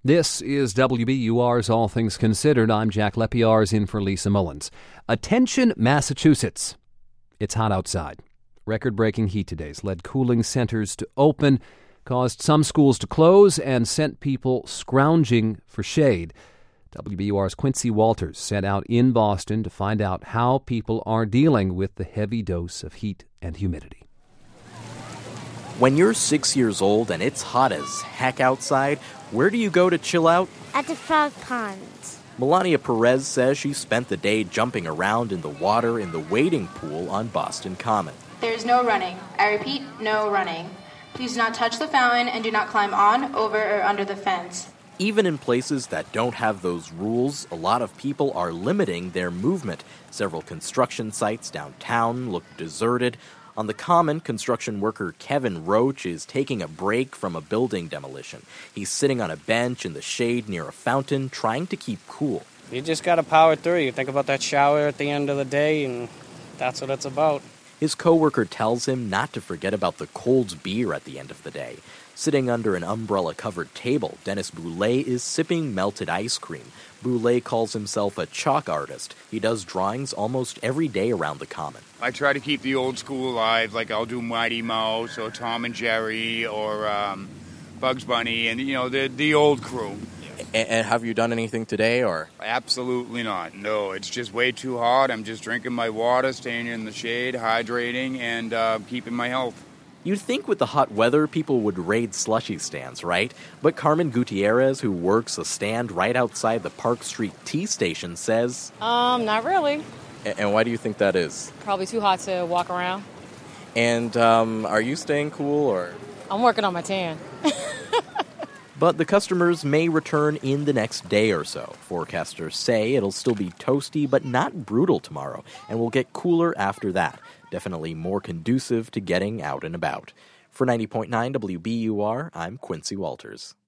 This is WBUR's All Things Considered. I'm Jack Lepiarz in for Lisa Mullins. Attention, Massachusetts. It's hot outside. Record-breaking heat today's led cooling centers to open, caused some schools to close, and sent people scrounging for shade. WBUR's Quincy Walters set out in Boston to find out how people are dealing with the heavy dose of heat and humidity. When you're 6 years old and it's hot as heck outside, where do you go to chill out? At the frog pond. Melania Perez says she spent the day jumping around in the water in the wading pool on Boston Common. There is no running. I repeat, no running. Please do not touch the fountain and do not climb on, over, or under the fence. Even in places that don't have those rules, a lot of people are limiting their movement. Several construction sites downtown look deserted. On the Common, construction worker Kevin Roach is taking a break from a building demolition. He's sitting on a bench in the shade near a fountain, trying to keep cool. You just got to power through. You think about that shower at the end of the day, and that's what it's about. His coworker tells him not to forget about the cold beer at the end of the day. Sitting under an umbrella-covered table, Dennis Boulay is sipping melted ice cream. Boulay calls himself a chalk artist. He does drawings almost every day around the Common. I try to keep the old school alive, like I'll do Mighty Mouse or Tom and Jerry or Bugs Bunny and, the old crew. And have you done anything today, or? Absolutely not. No, it's just way too hot. I'm just drinking my water, staying in the shade, hydrating, and keeping my health. You'd think with the hot weather, people would raid slushy stands, right? But Carmen Gutierrez, who works a stand right outside the Park Street Tea Station, says... Not really. And why do you think that is? Probably too hot to walk around. And are you staying cool, or...? I'm working on my tan. But the customers may return in the next day or so. Forecasters say it'll still be toasty, but not brutal tomorrow, and will get cooler after that. Definitely more conducive to getting out and about. For 90.9 WBUR, I'm Quincy Walters.